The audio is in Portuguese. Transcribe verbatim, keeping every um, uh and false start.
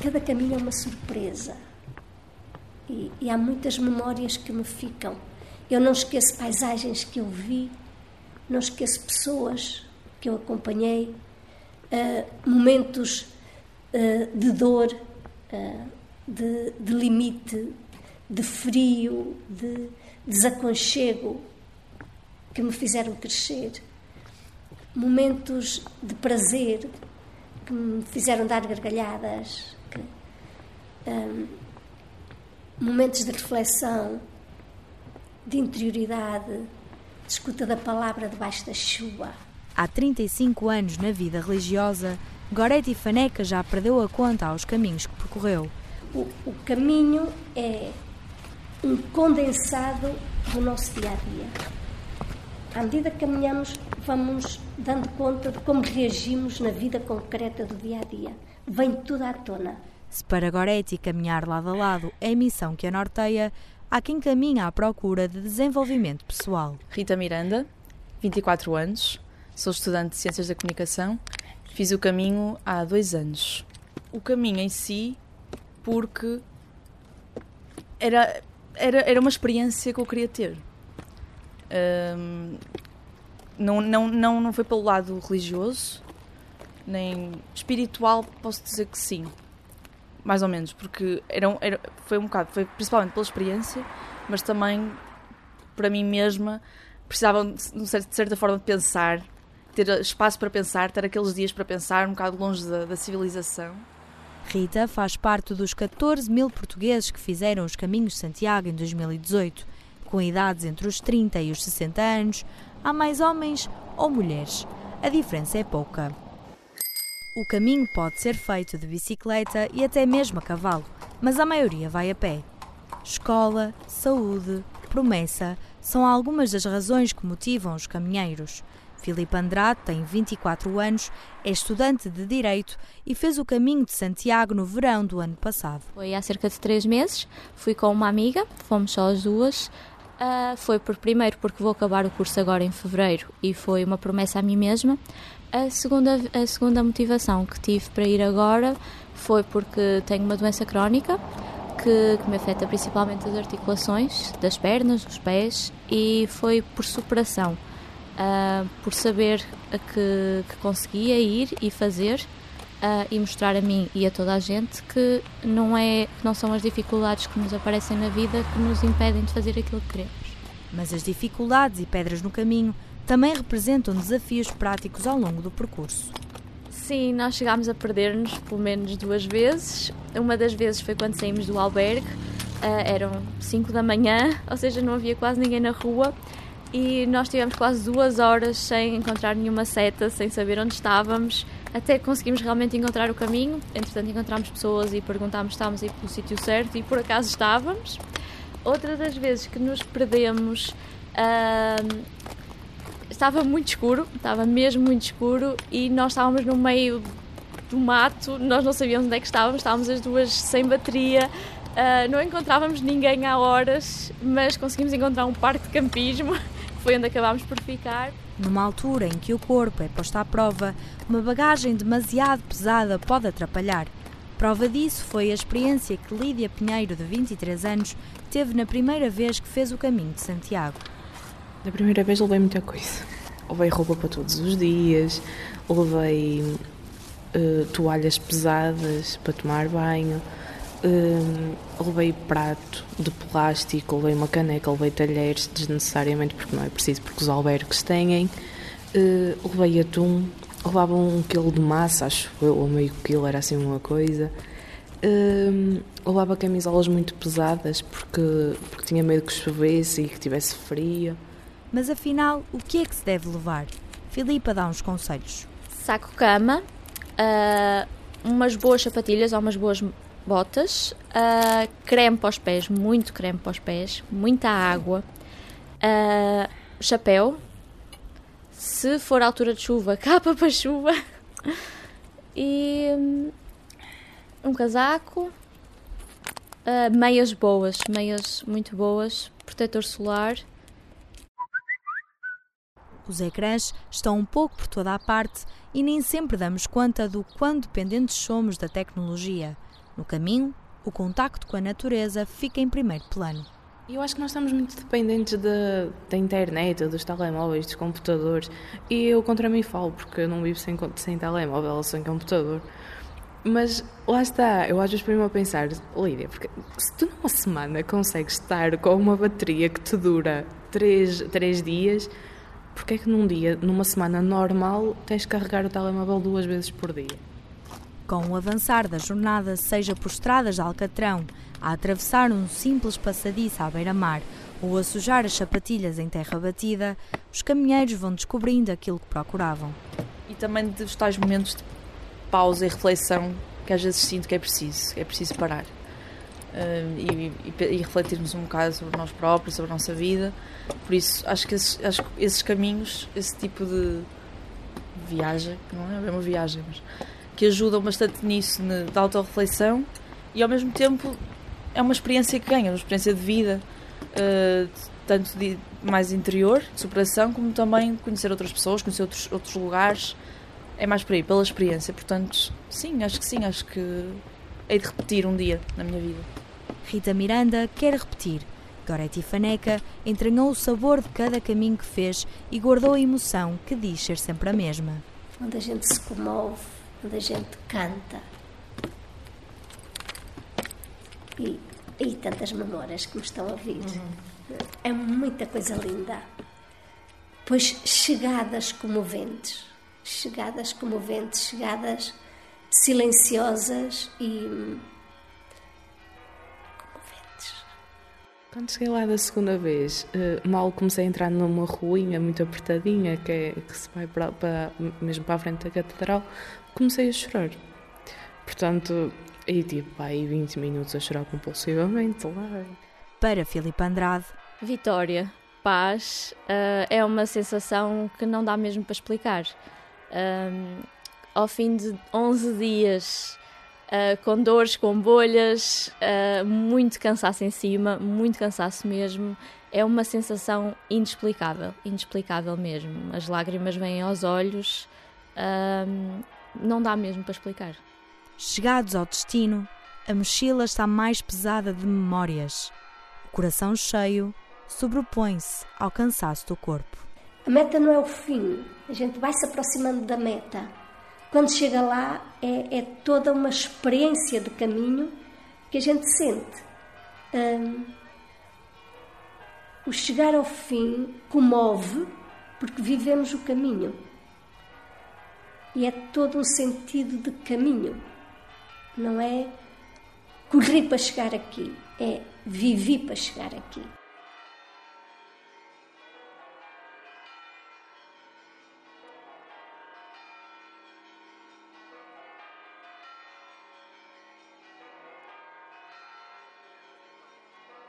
cada caminho é uma surpresa. E, e há muitas memórias que me ficam. Eu não esqueço paisagens que eu vi, não esqueço pessoas que eu acompanhei, uh, momentos uh, de dor, uh, de, de limite, de frio, de desaconchego, que me fizeram crescer. Momentos de prazer, que me fizeram dar gargalhadas. Que, um, momentos de reflexão, de interioridade, de escuta da palavra debaixo da chuva. Há trinta e cinco anos na vida religiosa, Goretti Faneca já perdeu a conta aos caminhos que percorreu. O, o caminho é um condensado do nosso dia-a-dia. À medida que caminhamos, vamos dando conta de como reagimos na vida concreta do dia-a-dia. Vem tudo à tona. Se para Goretti caminhar lado a lado é a missão que a norteia, há quem caminha à procura de desenvolvimento pessoal. Rita Miranda, vinte e quatro anos, sou estudante de Ciências da Comunicação, fiz o caminho há dois anos. O caminho em si, porque era, era, era uma experiência que eu queria ter. Um, não, não, não, não foi pelo lado religioso, nem espiritual, posso dizer que sim. Mais ou menos, porque era, era, foi um bocado, foi principalmente pela experiência, mas também para mim mesma precisava de certa forma de pensar, ter espaço para pensar, ter aqueles dias para pensar, um bocado longe da, da civilização. Rita faz parte dos catorze mil portugueses que fizeram os Caminhos de Santiago em dois mil e dezoito, com idades entre os trinta e os sessenta anos. Há mais homens ou mulheres, a diferença é pouca. O caminho pode ser feito de bicicleta e até mesmo a cavalo, mas a maioria vai a pé. Escola, saúde, promessa são algumas das razões que motivam os caminheiros. Filipe Andrade tem vinte e quatro anos, é estudante de Direito e fez o Caminho de Santiago no verão do ano passado. Foi há cerca de três meses, fui com uma amiga, fomos só as duas. Uh, foi por primeiro porque vou acabar o curso agora em fevereiro e foi uma promessa a mim mesma. A segunda, a segunda motivação que tive para ir agora foi porque tenho uma doença crónica que, que me afeta principalmente as articulações das pernas, dos pés, e foi por superação, uh, por saber que, que conseguia ir e fazer uh, e mostrar a mim e a toda a gente que não, é, que não são as dificuldades que nos aparecem na vida que nos impedem de fazer aquilo que queremos. Mas as dificuldades e pedras no caminho também representam desafios práticos ao longo do percurso. Sim, nós chegámos a perder-nos pelo menos duas vezes. Uma das vezes foi quando saímos do albergue, uh, eram cinco da manhã, ou seja, não havia quase ninguém na rua e nós tivemos quase duas horas sem encontrar nenhuma seta, sem saber onde estávamos, até que conseguimos realmente encontrar o caminho. Entretanto, encontramos pessoas e perguntámos se estávamos a ir pelo sítio certo e por acaso estávamos. Outra das vezes que nos perdemos, uh, estava muito escuro, estava mesmo muito escuro e nós estávamos no meio do mato, nós não sabíamos onde é que estávamos, estávamos as duas sem bateria, uh, não encontrávamos ninguém há horas, mas conseguimos encontrar um parque de campismo, que foi onde acabámos por ficar. Numa altura em que o corpo é posto à prova, uma bagagem demasiado pesada pode atrapalhar. Prova disso foi a experiência que Lídia Pinheiro, de vinte e três anos, teve na primeira vez que fez o Caminho de Santiago. Da primeira vez levei muita coisa. Levei roupa para todos os dias, levei uh, toalhas pesadas para tomar banho, uh, levei prato de plástico, levei uma caneca, levei talheres desnecessariamente porque não é preciso, porque os albergues têm, uh, levei atum, levava um quilo de massa, acho eu, ou meio quilo, era assim uma coisa. Uh, levava camisolas muito pesadas porque, porque tinha medo que chovesse e que tivesse frio. Mas afinal, o que é que se deve levar? Filipa dá uns conselhos. Saco-cama, uh, umas boas sapatilhas ou umas boas botas, uh, creme para os pés, muito creme para os pés, muita água, uh, chapéu, se for a altura de chuva, capa para chuva, e um, um casaco, uh, meias boas, meias muito boas, protetor solar. Os ecrãs estão um pouco por toda a parte e nem sempre damos conta do quão dependentes somos da tecnologia. No caminho, o contacto com a natureza fica em primeiro plano. Eu acho que nós estamos muito dependentes da, da internet, dos telemóveis, dos computadores. E eu contra mim falo, porque eu não vivo sem, sem telemóvel ou sem computador. Mas lá está, eu às vezes ponho-me a pensar, Lídia, porque se tu numa semana consegues estar com uma bateria que te dura três, três dias, porque é que num dia, numa semana normal, tens de carregar o telemóvel duas vezes por dia? Com o avançar da jornada, seja por estradas de alcatrão, a atravessar um simples passadiço à beira-mar ou a sujar as sapatilhas em terra batida, os caminheiros vão descobrindo aquilo que procuravam. E também dos tais momentos de pausa e reflexão que às vezes sinto que é preciso, que é preciso parar uh, e, e, e refletirmos um bocado sobre nós próprios, sobre a nossa vida. Por isso acho que esses, acho que esses caminhos, esse tipo de viagem, não é bem uma viagem, mas que ajudam bastante nisso, de autorreflexão, e ao mesmo tempo é uma experiência que ganha, uma experiência de vida, uh, tanto de mais interior, de superação, como também conhecer outras pessoas, conhecer outros, outros lugares. É mais por aí, pela experiência. Portanto, sim, acho que sim, acho que hei de repetir um dia na minha vida. Rita Miranda quer repetir. Goretti Faneca entranhou o sabor de cada caminho que fez e guardou a emoção que diz ser sempre a mesma. Onde a gente se comove, onde a gente canta. E, e tantas memórias que me estão a vir. Uhum. É muita coisa linda. Pois chegadas comoventes. Chegadas comoventes, chegadas silenciosas e comoventes. Quando cheguei lá da segunda vez, mal comecei a entrar numa ruinha muito apertadinha, que, é, que se vai para, para, mesmo para a frente da catedral, comecei a chorar. Portanto, aí tive aí vinte minutos a chorar compulsivamente lá. Para Filipe Andrade, vitória, paz, uh, é uma sensação que não dá mesmo para explicar. Um, ao fim de onze dias, uh, com dores, com bolhas, uh, muito cansaço em cima, muito cansaço mesmo, é uma sensação inexplicável, inexplicável mesmo. As lágrimas vêm aos olhos, um, não dá mesmo para explicar. Chegados ao destino, a mochila está mais pesada de memórias. O coração cheio sobrepõe-se ao cansaço do corpo. A meta não é o fim, a gente vai se aproximando da meta. Quando chega lá é, é toda uma experiência de caminho que a gente sente. Um, o chegar ao fim comove porque vivemos o caminho. E é todo um sentido de caminho. Não é correr para chegar aqui, é viver para chegar aqui.